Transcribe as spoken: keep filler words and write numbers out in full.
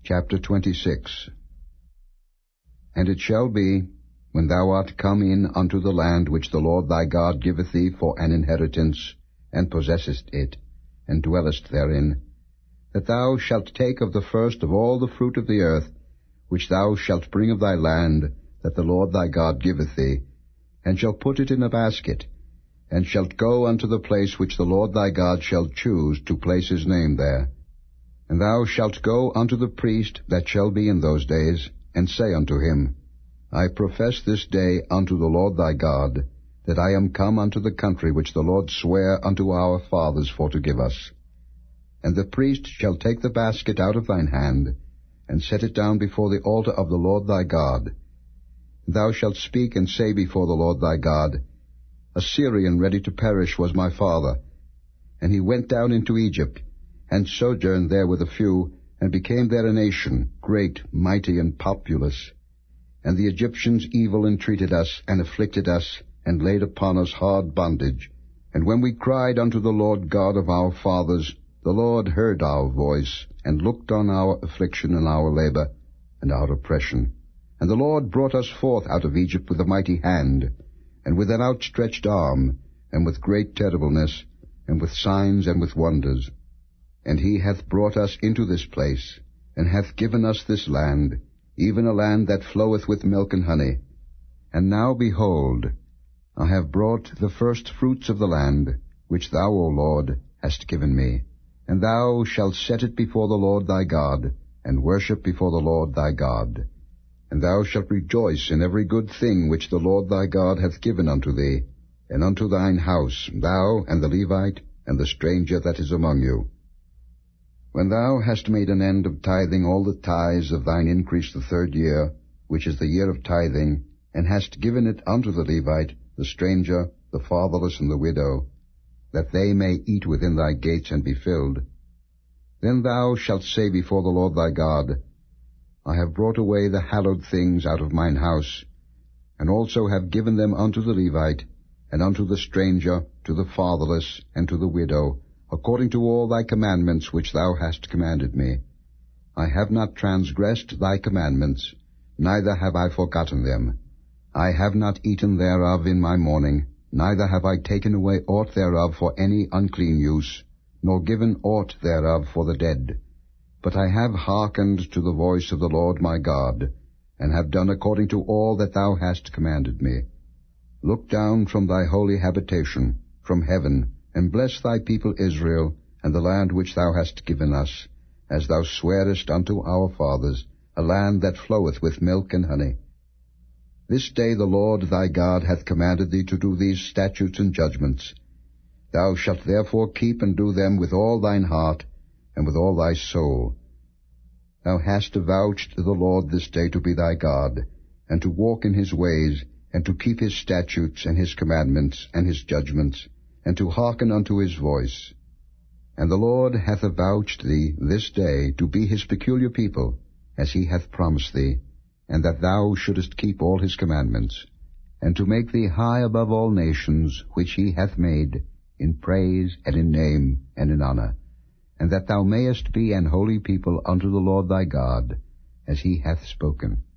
Chapter twenty-six. And it shall be, when thou art come in unto the land which the Lord thy God giveth thee for an inheritance, and possessest it, and dwellest therein, that thou shalt take of the first of all the fruit of the earth, which thou shalt bring of thy land, that the Lord thy God giveth thee, and shalt put it in a basket, and shalt go unto the place which the Lord thy God shall choose to place his name there. And thou shalt go unto the priest that shall be in those days, and say unto him, I profess this day unto the Lord thy God, that I am come unto the country which the Lord sware unto our fathers for to give us. And the priest shall take the basket out of thine hand, and set it down before the altar of the Lord thy God. And thou shalt speak and say before the Lord thy God, A Syrian ready to perish was my father, and he went down into Egypt, and sojourned there with a few, and became there a nation, great, mighty, and populous. And the Egyptians evil entreated us, and afflicted us, and laid upon us hard bondage. And when we cried unto the Lord God of our fathers, the Lord heard our voice, and looked on our affliction and our labor, and our oppression. And the Lord brought us forth out of Egypt with a mighty hand, and with an outstretched arm, and with great terribleness, and with signs and with wonders. And he hath brought us into this place, and hath given us this land, even a land that floweth with milk and honey. And now, behold, I have brought the first fruits of the land, which thou, O Lord, hast given me. And thou shalt set it before the Lord thy God, and worship before the Lord thy God. And thou shalt rejoice in every good thing which the Lord thy God hath given unto thee, and unto thine house, thou, and the Levite, and the stranger that is among you. When thou hast made an end of tithing all the tithes of thine increase the third year, which is the year of tithing, and hast given it unto the Levite, the stranger, the fatherless, and the widow, that they may eat within thy gates and be filled, then thou shalt say before the Lord thy God, I have brought away the hallowed things out of mine house, and also have given them unto the Levite, and unto the stranger, to the fatherless, and to the widow, according to all thy commandments which thou hast commanded me. I have not transgressed thy commandments, neither have I forgotten them. I have not eaten thereof in my mourning, neither have I taken away aught thereof for any unclean use, nor given aught thereof for the dead. But I have hearkened to the voice of the Lord my God, and have done according to all that thou hast commanded me. Look down from thy holy habitation, from heaven, and bless thy people Israel, and the land which thou hast given us, as thou swarest unto our fathers, a land that floweth with milk and honey. This day the Lord thy God hath commanded thee to do these statutes and judgments. Thou shalt therefore keep and do them with all thine heart, and with all thy soul. Thou hast avouched the Lord this day to be thy God, and to walk in his ways, and to keep his statutes, and his commandments, and his judgments, and to hearken unto his voice. And the Lord hath avouched thee this day to be his peculiar people, as he hath promised thee, and that thou shouldest keep all his commandments, and to make thee high above all nations which he hath made, in praise, and in name, and in honor, and that thou mayest be an holy people unto the Lord thy God, as he hath spoken.